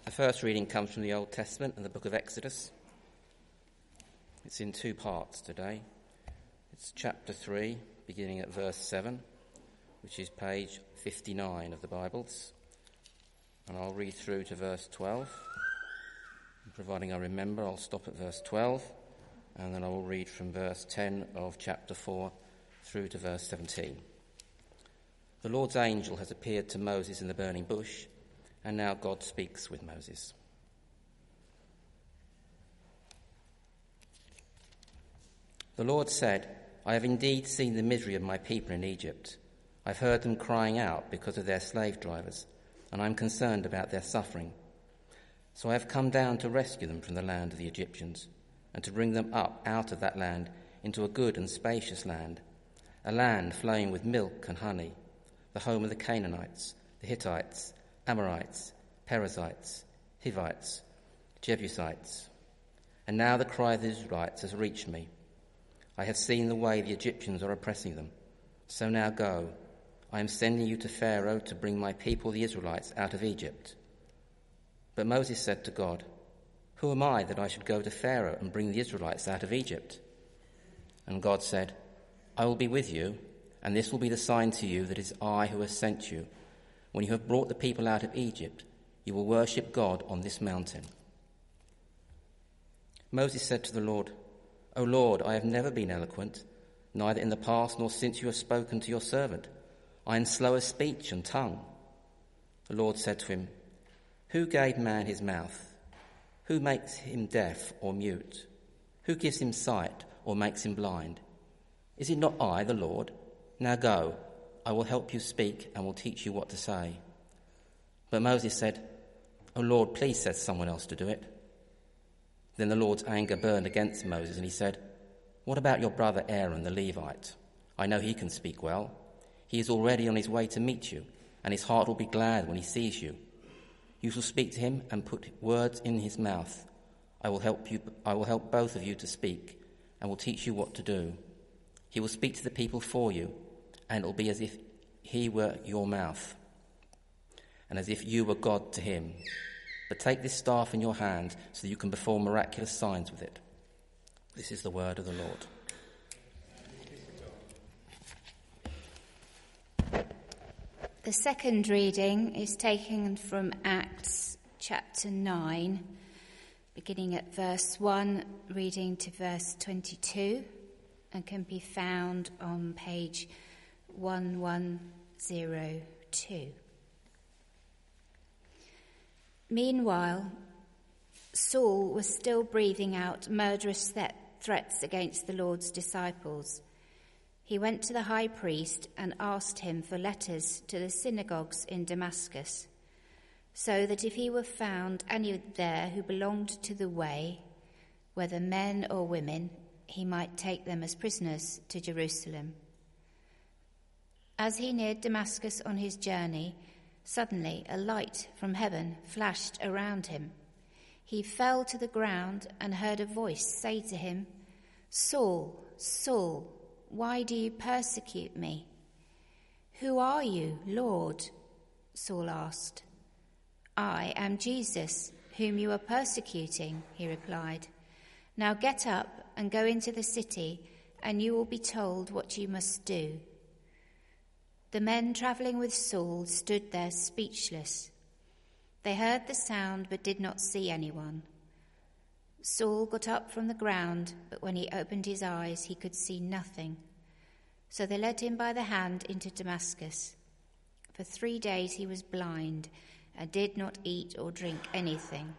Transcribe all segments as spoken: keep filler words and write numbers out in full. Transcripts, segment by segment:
The first reading comes from the Old Testament and the book of Exodus. It's in two parts today. It's chapter three, beginning at verse seven, which is page fifty-nine of the Bibles. And I'll read through to verse twelve. And providing I remember, I'll stop at verse twelve, and then I will read from verse ten of chapter four through to verse seventeen. The Lord's angel has appeared to Moses in the burning bush, and now God speaks with Moses. The Lord said, I have indeed seen the misery of my people in Egypt. I've heard them crying out because of their slave drivers, and I'm concerned about their suffering. So I have come down to rescue them from the land of the Egyptians, and to bring them up out of that land into a good and spacious land, a land flowing with milk and honey, the home of the Canaanites, the Hittites, Amorites, Perizzites, Hivites, Jebusites. And now the cry of the Israelites has reached me. I have seen the way the Egyptians are oppressing them. So now go. I am sending you to Pharaoh to bring my people, the Israelites, out of Egypt. But Moses said to God, Who am I that I should go to Pharaoh and bring the Israelites out of Egypt? And God said, I will be with you, and this will be the sign to you that it is I who has sent you. When you have brought the people out of Egypt, you will worship God on this mountain. Moses said to the Lord, O Lord, I have never been eloquent, neither in the past nor since you have spoken to your servant. I am slow of speech and tongue. The Lord said to him, Who gave man his mouth? Who makes him deaf or mute? Who gives him sight or makes him blind? Is it not I, the Lord? Now go. I will help you speak and will teach you what to say. But Moses said, O Lord, please send someone else to do it. Then the Lord's anger burned against Moses, and he said, What about your brother Aaron the Levite? I know he can speak well. He is already on his way to meet you, and his heart will be glad when he sees you. You shall speak to him and put words in his mouth. I will help you. I will help both of you to speak, and will teach you what to do. He will speak to the people for you, and it will be as if he were your mouth, and as if you were God to him. But take this staff in your hand so that you can perform miraculous signs with it. This is the word of the Lord. The second reading is taken from Acts chapter nine, beginning at verse one, reading to verse twenty-two, and can be found on page one one zero two. Meanwhile, Saul was still breathing out murderous th- threats against the Lord's disciples. He went to the high priest and asked him for letters to the synagogues in Damascus, so that if he were found any there who belonged to the way, whether men or women, he might take them as prisoners to Jerusalem. As he neared Damascus on his journey, suddenly a light from heaven flashed around him. He fell to the ground and heard a voice say to him, Saul, Saul, why do you persecute me? Who are you, Lord? Saul asked. I am Jesus, whom you are persecuting, he replied. Now get up and go into the city, and you will be told what you must do. The men travelling with Saul stood there speechless. They heard the sound but did not see anyone. Saul got up from the ground, but when he opened his eyes, he could see nothing. So they led him by the hand into Damascus. For three days he was blind and did not eat or drink anything.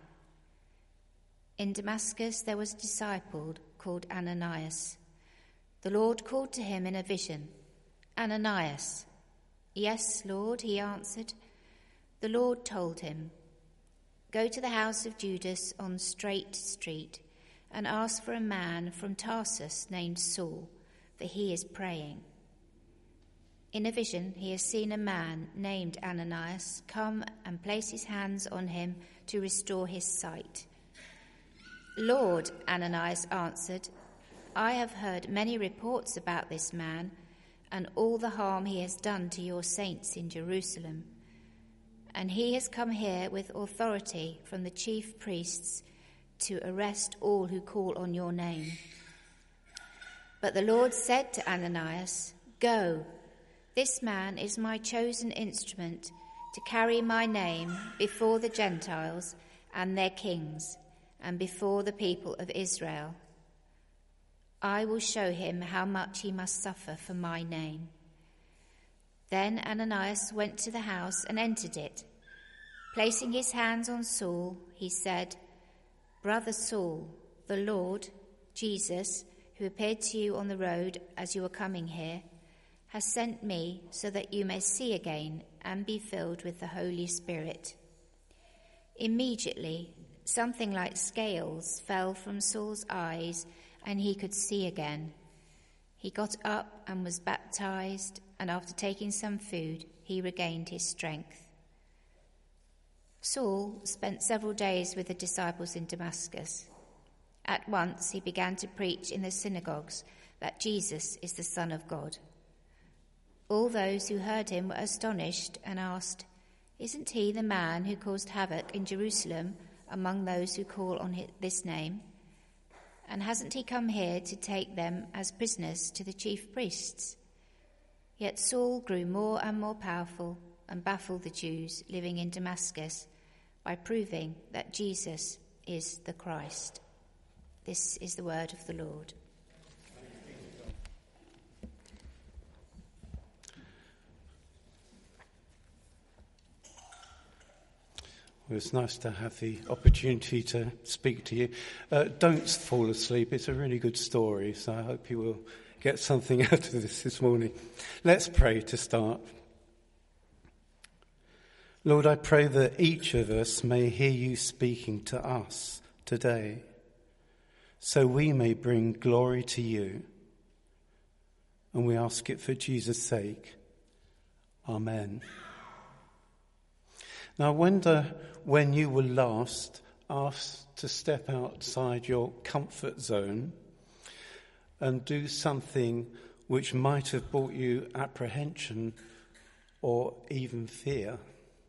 In Damascus there was a disciple called Ananias. The Lord called to him in a vision, Ananias. Yes, Lord, he answered. The Lord told him, Go to the house of Judas on Straight Street and ask for a man from Tarsus named Saul, for he is praying. In a vision he has seen a man named Ananias come and place his hands on him to restore his sight. Lord, Ananias answered, I have heard many reports about this man and all the harm he has done to your saints in Jerusalem. and he has come here with authority from the chief priests to arrest all who call on your name." But the Lord said to Ananias, "Go, this man is my chosen instrument to carry my name before the Gentiles and their kings, and before the people of Israel. I will show him how much he must suffer for my name." Then Ananias went to the house and entered it. Placing his hands on Saul, he said, "Brother Saul, the Lord, Jesus, who appeared to you on the road as you were coming here, has sent me so that you may see again and be filled with the Holy Spirit." Immediately, something like scales fell from Saul's eyes, and he could see again. He got up and was baptized, and after taking some food, he regained his strength. Saul spent several days with the disciples in Damascus. At once he began to preach in the synagogues that Jesus is the Son of God. All those who heard him were astonished and asked, "Isn't he the man who caused havoc in Jerusalem among those who call on this name? And hasn't he come here to take them as prisoners to the chief priests?" Yet Saul grew more and more powerful and baffled the Jews living in Damascus by proving that Jesus is the Christ. This is the word of the Lord. Well, it's nice to have the opportunity to speak to you. Uh, don't fall asleep. It's a really good story, so I hope you will get something out of this this morning. Let's pray to start. Lord, I pray that each of us may hear you speaking to us today, so we may bring glory to you. And we ask it for Jesus' sake. Amen. Now, I wonder when you were last asked to step outside your comfort zone and do something which might have brought you apprehension or even fear.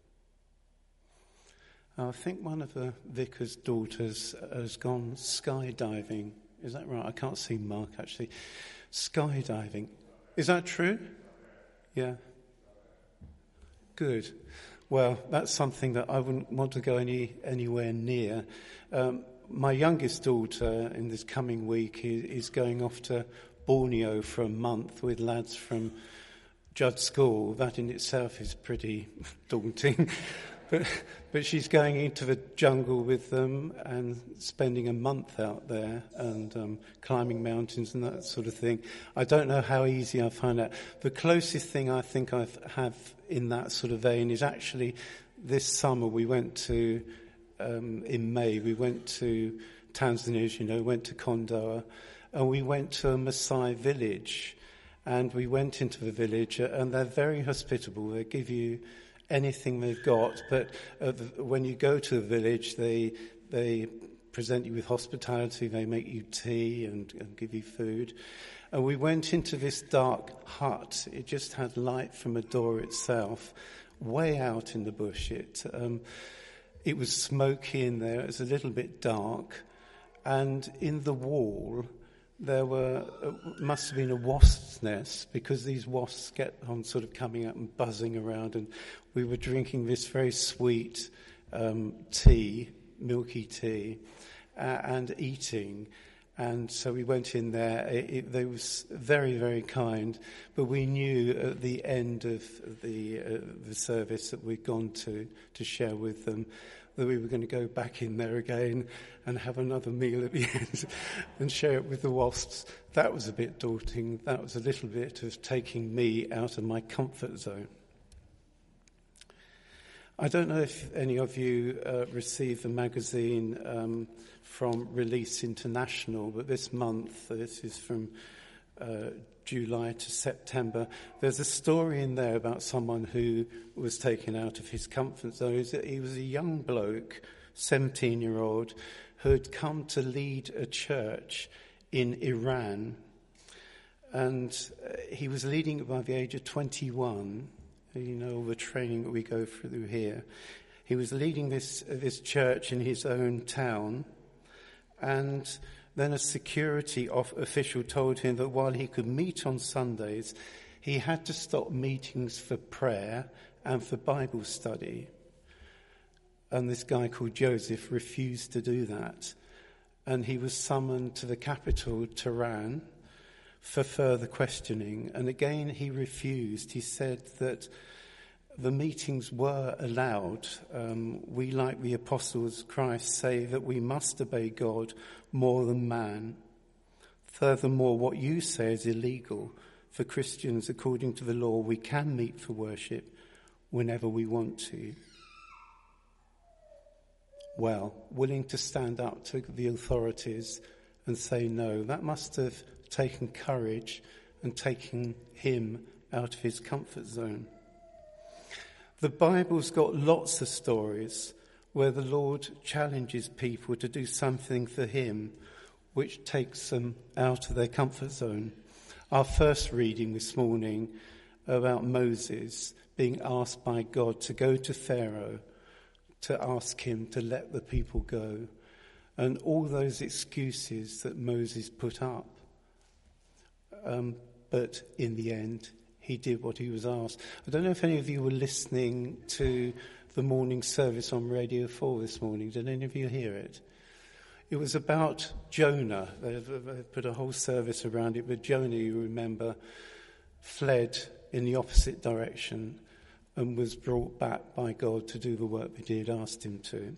I think one of the vicar's daughters has gone skydiving. Is that right? I can't see Mark, actually. Skydiving. Is that true? Yeah. Good. Well, that's something that I wouldn't want to go any anywhere near. Um, my youngest daughter in this coming week is, is going off to Borneo for a month with lads from Judd School. That in itself is pretty daunting. But, but she's going into the jungle with them and spending a month out there and um, climbing mountains and that sort of thing. I don't know how easy I find that. The closest thing I think I have in that sort of vein is actually this summer we went to, um, in May, we went to Tanzania, as you know, went to Kondoa, and we went to a Maasai village. And we went into the village, and they're very hospitable. They give you anything they've got, but uh, the, when you go to a village, they they present you with hospitality. They make you tea and, and give you food. And we went into this dark hut. It just had light from a door itself, way out in the bush. It um, it was smoky in there. It was a little bit dark, and in the wall there were, uh, must have been a wasp's nest, because these wasps get on sort of coming up and buzzing around, and we were drinking this very sweet um, tea, milky tea, uh, and eating. And so we went in there. It, it, they was very, very kind, but we knew at the end of the uh, the service that we'd gone to to share with them that we were going to go back in there again and have another meal at the end and share it with the wasps. That was a bit daunting. That was a little bit of taking me out of my comfort zone. I don't know if any of you uh, received the magazine um, from Release International, but this month, this is from uh, July to September, there's a story in there about someone who was taken out of his comfort zone. He was a young bloke, seventeen-year-old, who had come to lead a church in Iran. And uh, he was leading it by the age of twenty-one. You know, all the training that we go through here. He was leading this this church in his own town, and then a security official told him that while he could meet on Sundays, he had to stop meetings for prayer and for Bible study. And this guy called Joseph refused to do that. And he was summoned to the capital, Tehran, for further questioning. And again, he refused. He said that the meetings were allowed. Um, we, like the apostles of Christ, say that we must obey God more than man. Furthermore, what you say is illegal. For Christians, according to the law, we can meet for worship whenever we want to. Well, willing to stand up to the authorities and say no, that must have taken courage and taken him out of his comfort zone. The Bible's got lots of stories where the Lord challenges people to do something for him which takes them out of their comfort zone. Our first reading this morning about Moses being asked by God to go to Pharaoh to ask him to let the people go, and all those excuses that Moses put up. Um, but in the end, he did what he was asked. I don't know if any of you were listening to the morning service on Radio four this morning. Did any of you hear it? It was about Jonah. They've put a whole service around it, but Jonah, you remember, fled in the opposite direction and was brought back by God to do the work that he had asked him to.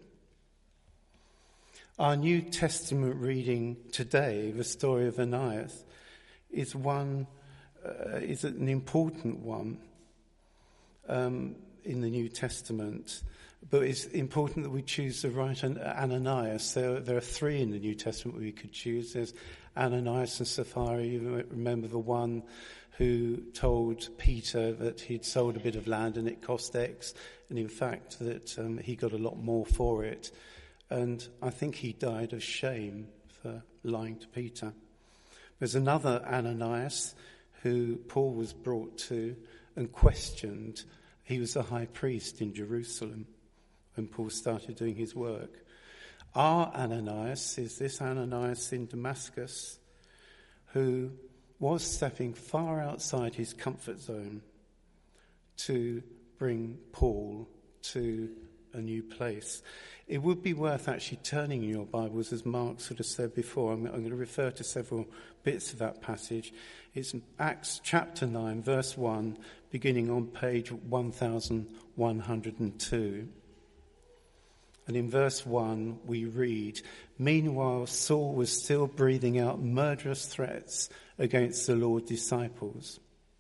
Our New Testament reading today, the story of Ananias, is one uh, is an important one um, in the New Testament. But it's important that we choose the right Ananias. There, there are three in the New Testament we could choose. There's Ananias and Sapphira. You remember the one who told Peter that he'd sold a bit of land and it cost X, and in fact that um, he got a lot more for it. And I think he died of shame for lying to Peter. There's another Ananias who Paul was brought to and questioned. He was a high priest in Jerusalem when Paul started doing his work. Our Ananias is this Ananias in Damascus who was stepping far outside his comfort zone to bring Paul to a new place. It would be worth actually turning in your Bibles, as Mark sort of said before. I'm, I'm going to refer to several bits of that passage. It's Acts chapter nine, verse one, beginning on page one thousand one hundred two. And in verse one, we read, "Meanwhile, Saul was still breathing out murderous threats against the Lord's disciples.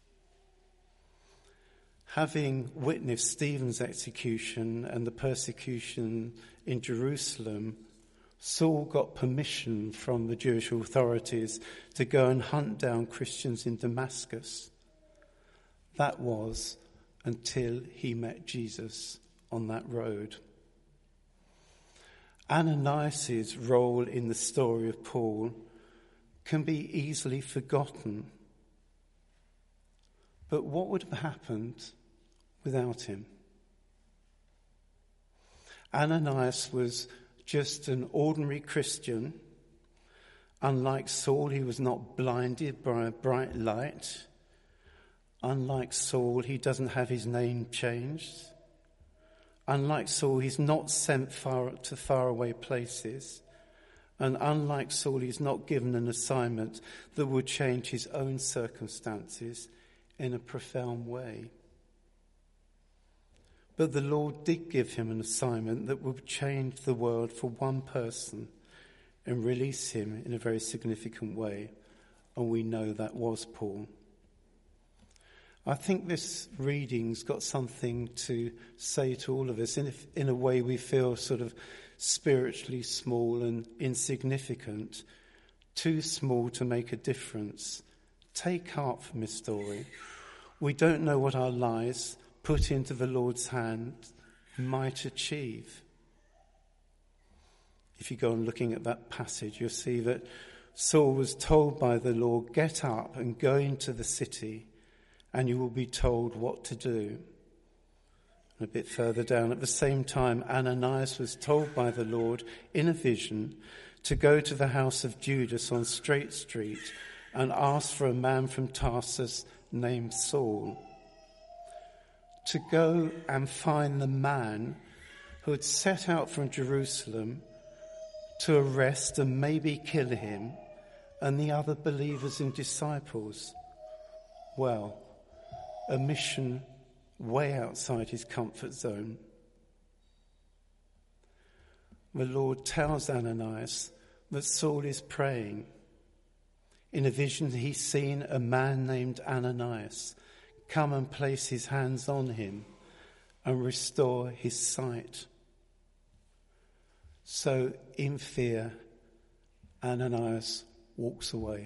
Having witnessed Stephen's execution and the persecution in Jerusalem, Saul got permission from the Jewish authorities to go and hunt down Christians in Damascus. That was until he met Jesus on that road." Ananias' role in the story of Paul can be easily forgotten. But what would have happened without him? Ananias was just an ordinary Christian. Unlike Saul, he was not blinded by a bright light. Unlike Saul, he doesn't have his name changed. Unlike Saul, he's not sent far to faraway places. And unlike Saul, he's not given an assignment that would change his own circumstances in a profound way. But the Lord did give him an assignment that would change the world for one person and release him in a very significant way. And we know that was Paul. I think this reading's got something to say to all of us. In a, in a way we feel sort of spiritually small and insignificant, too small to make a difference. Take heart from this story. We don't know what our lives put into the Lord's hand might achieve. If you go on looking at that passage, you'll see that Saul was told by the Lord, "Get up and go into the city, and you will be told what to do." A bit further down, at the same time, Ananias was told by the Lord in a vision to go to the house of Judas on Straight Street and ask for a man from Tarsus named Saul. To go and find the man who had set out from Jerusalem to arrest and maybe kill him and the other believers and disciples. Well, a mission way outside his comfort zone. The Lord tells Ananias that Saul is praying. In a vision, he's seen a man named Ananias come and place his hands on him and restore his sight. So, in fear, Ananias walks away.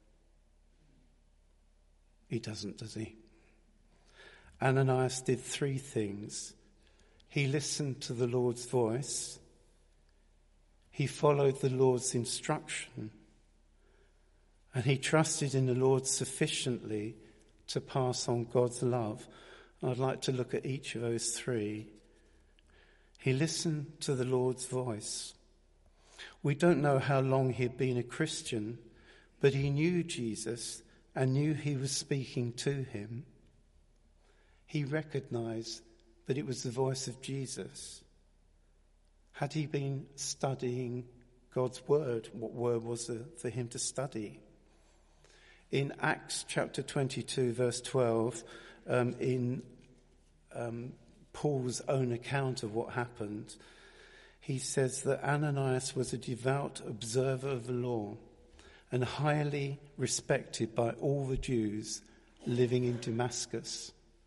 He doesn't, does he? Ananias did three things. He listened to the Lord's voice. He followed the Lord's instruction. And he trusted in the Lord sufficiently to pass on God's love. I'd like to look at each of those three. He listened to the Lord's voice. We don't know how long he'd been a Christian, but he knew Jesus and knew he was speaking to him. He recognized that it was the voice of Jesus. Had he been studying God's word? What word was there for him to study? In Acts chapter twenty-two, verse twelve, um, in um, Paul's own account of what happened, he says that Ananias was a devout observer of the law and highly respected by all the Jews living in Damascus.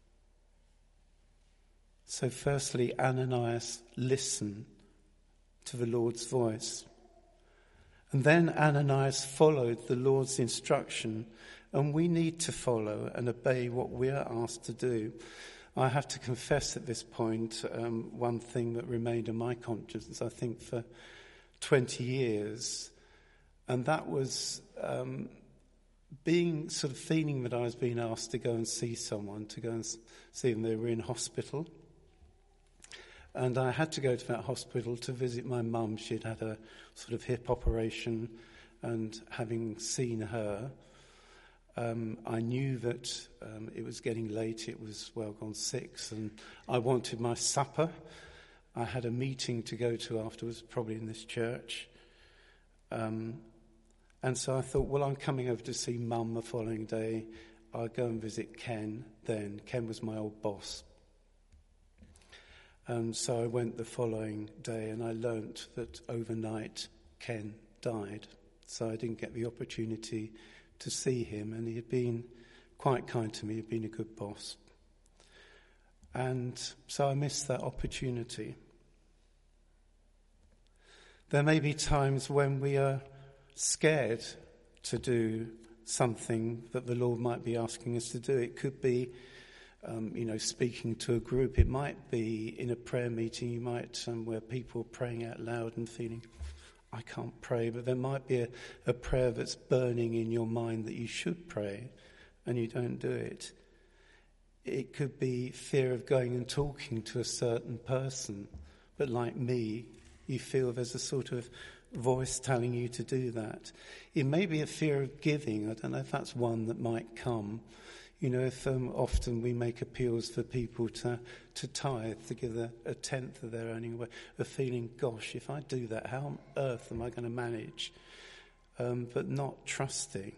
So firstly, Ananias listened to the Lord's voice. And then Ananias followed the Lord's instruction, and we need to follow and obey what we are asked to do. I have to confess at this point, um, one thing that remained in my conscience, I think, for twenty years, and that was um, being sort of feeling that I was being asked to go and see someone, to go and see them. They were in hospital. And I had to go to that hospital to visit my mum. She'd had a sort of hip operation, and having seen her, um, I knew that um, it was getting late. It was well gone six, and I wanted my supper. I had a meeting to go to afterwards, probably in this church. Um, and so I thought, well, I'm coming over to see Mum the following day. I'll go and visit Ken then. Ken was my old boss. And so I went the following day, and I learnt that overnight Ken died. So I didn't get the opportunity to see him, and he had been quite kind to me. He'd been a good boss. And so I missed that opportunity. There may be times when we are scared to do something that the Lord might be asking us to do. It could be Um, you know, speaking to a group. It might be in a prayer meeting. You might, um, where people are praying out loud and feeling, I can't pray. But there might be a, a prayer that's burning in your mind that you should pray, and you don't do it. It could be fear of going and talking to a certain person. But like me, you feel there's a sort of voice telling you to do that. It may be a fear of giving. I don't know if that's one that might come. You know, if um, often we make appeals for people to, to tithe, to give a, a tenth of their earning away, a feeling, gosh, if I do that, how on earth am I going to manage? Um, but not trusting.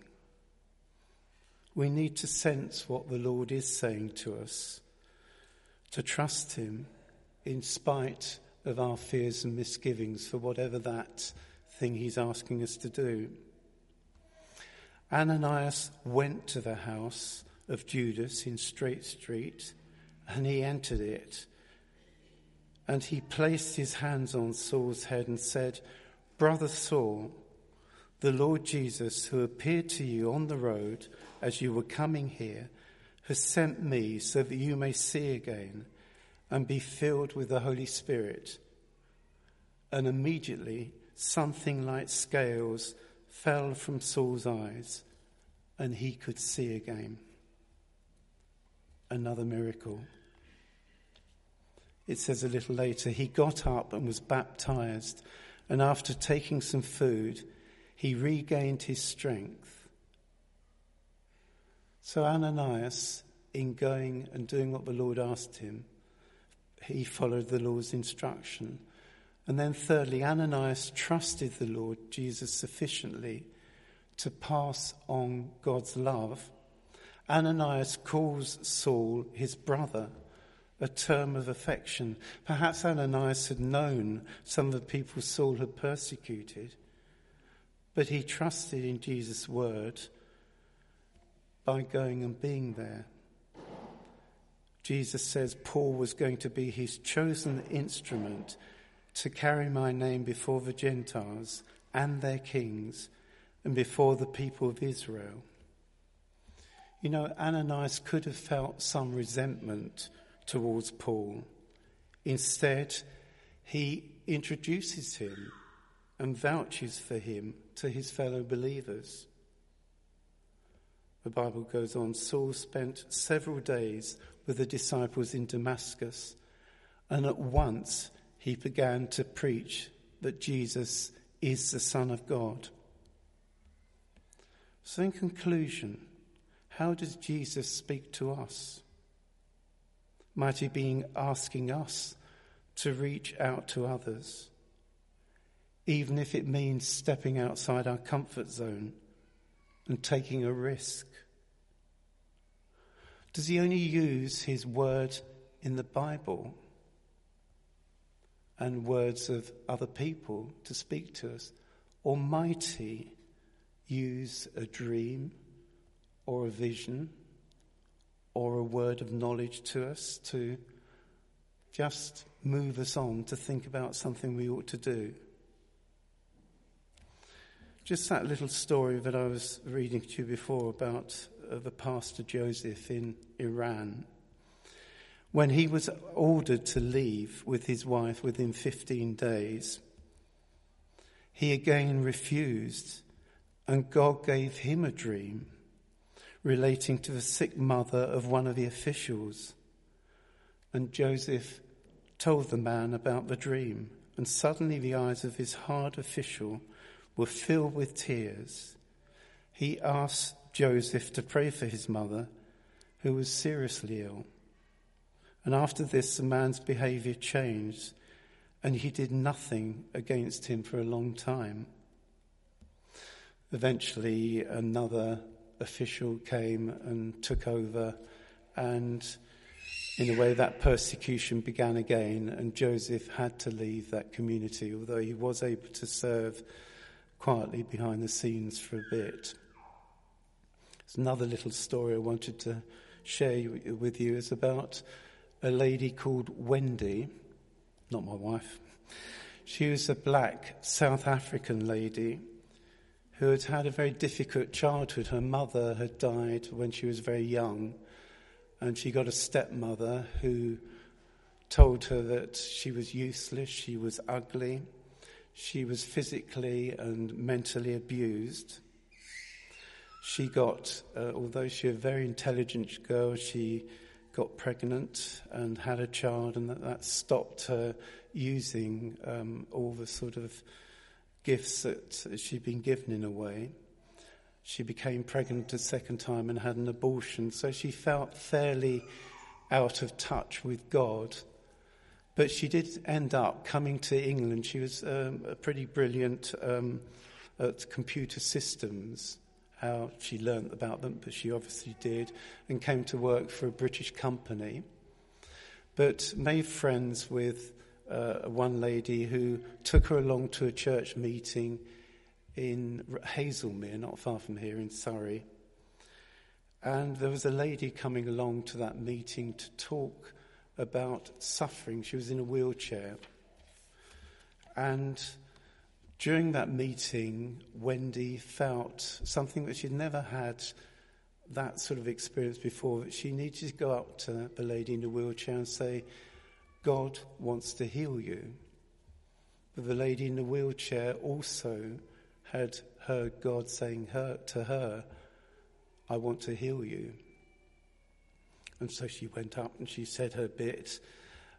We need to sense what the Lord is saying to us, to trust him in spite of our fears and misgivings for whatever that thing he's asking us to do. Ananias went to the house of Judas in Straight Street, and he entered it. And he placed his hands on Saul's head and said, Brother Saul, the Lord Jesus, who appeared to you on the road as you were coming here, has sent me so that you may see again and be filled with the Holy Spirit. And immediately something like scales fell from Saul's eyes, and he could see again. Another miracle. it says a little later, he got up and was baptized, and after taking some food, he regained his strength. So Ananias, in going and doing what the Lord asked him, he followed the Lord's instruction. And then thirdly, Ananias trusted the Lord Jesus sufficiently to pass on God's love. Ananias calls Saul his brother, a term of affection. Perhaps Ananias had known some of the people Saul had persecuted, but he trusted in Jesus' word by going and being there. Jesus says Paul was going to be his chosen instrument to carry my name before the Gentiles and their kings and before the people of Israel. You know, Ananias could have felt some resentment towards Paul. Instead, he introduces him and vouches for him to his fellow believers. The Bible goes on, Saul spent several days with the disciples in Damascus, and at once he began to preach that Jesus is the Son of God. So in conclusion, how does Jesus speak to us? Might he be asking us to reach out to others, even if it means stepping outside our comfort zone and taking a risk? Does he only use his word in the Bible and words of other people to speak to us? Or might he use a dream or a vision or a word of knowledge to us to just move us on to think about something we ought to do? Just that little story that I was reading to you before about uh, the pastor Joseph in Iran. When he was ordered to leave with his wife within fifteen days, he again refused, and God gave him a dream relating to the sick mother of one of the officials. And Joseph told the man about the dream, and suddenly the eyes of his hard official were filled with tears. He asked Joseph to pray for his mother, who was seriously ill. And after this, the man's behavior changed, and he did nothing against him for a long time. Eventually, another official came and took over, and in a way that persecution began again, and Joseph had to leave that community, although he was able to serve quietly behind the scenes for a bit. There's another little story I wanted to share with you. It's about a lady called Wendy, not my wife. She was a black South African lady who had had a very difficult childhood. Her mother had died when she was very young, and she got a stepmother who told her that she was useless, she was ugly, she was physically and mentally abused. She got, uh, although she was a very intelligent girl, she got pregnant and had a child, and that, that stopped her using um, all the sort of gifts that she'd been given in a way. She became pregnant a second time and had an abortion, so she felt fairly out of touch with God. But she did end up coming to England. She was um, a pretty brilliant um, at computer systems, how she learnt about them, but she obviously did, and came to work for a British company. But made friends with uh, one lady who took her along to a church meeting in Hazelmere, not far from here in Surrey. And there was a lady coming along to that meeting to talk about suffering. She was in a wheelchair. And during that meeting, Wendy felt something that she'd never had that sort of experience before, that she needed to go up to the lady in the wheelchair and say, God wants to heal you. But the lady in the wheelchair also had heard God saying her, to her, I want to heal you. And so she went up and she said her bit,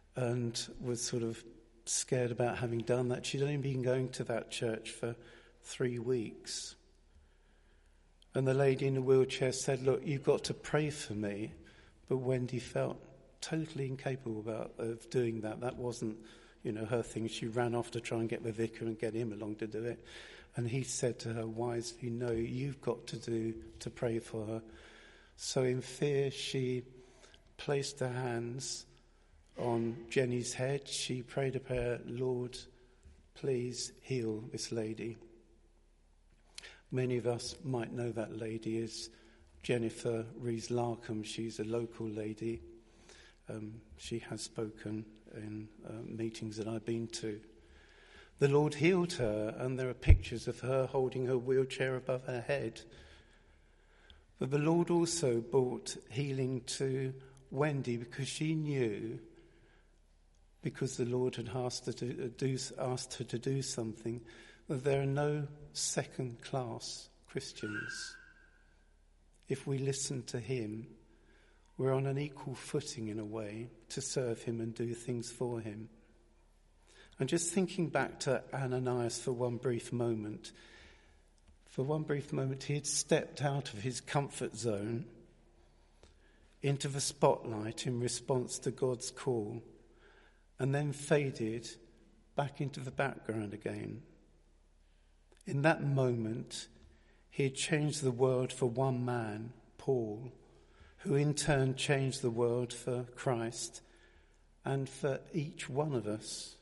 and was sort of scared about having done that. She'd only been going to that church for three weeks. And the lady in the wheelchair said, look, you've got to pray for me. But Wendy felt totally incapable about, of doing that. That wasn't, you know, her thing. She ran off to try and get the vicar and get him along to do it. And he said to her wisely, no, you've got to do to pray for her. So in fear, she placed her hands on Jenny's head. She prayed a prayer, Lord, please heal this lady. Many of us might know that lady is Jennifer Rees-Larkham. She's a local lady. Um, she has spoken in uh, meetings that I've been to. The Lord healed her, and there are pictures of her holding her wheelchair above her head. But the Lord also brought healing to Wendy because she knew, because the Lord had asked her to do, asked her to do something, that there are no second-class Christians. If we listen to him, we're on an equal footing in a way to serve him and do things for him. And just thinking back to Ananias for one brief moment, for one brief moment he had stepped out of his comfort zone into the spotlight in response to God's call, and then faded back into the background again. In that moment, he had changed the world for one man, Paul, who in turn changed the world for Christ and for each one of us.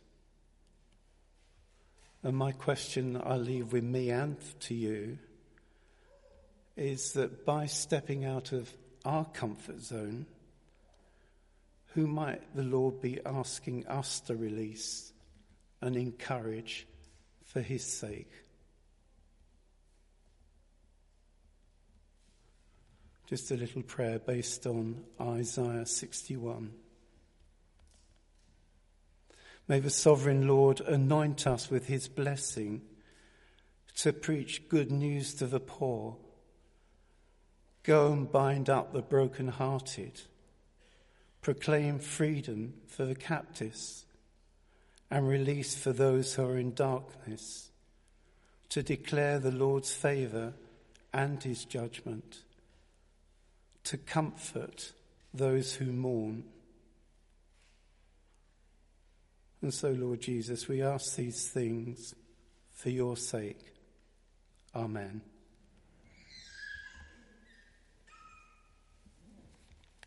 And my question I leave with me and to you is that by stepping out of our comfort zone, who might the Lord be asking us to release and encourage for his sake? Just a little prayer based on Isaiah sixty-one. May the sovereign Lord anoint us with his blessing to preach good news to the poor. Go and bind up the brokenhearted. Proclaim freedom for the captives and release for those who are in darkness. To declare the Lord's favour and his judgment. To comfort those who mourn. And so, Lord Jesus, we ask these things for your sake. Amen.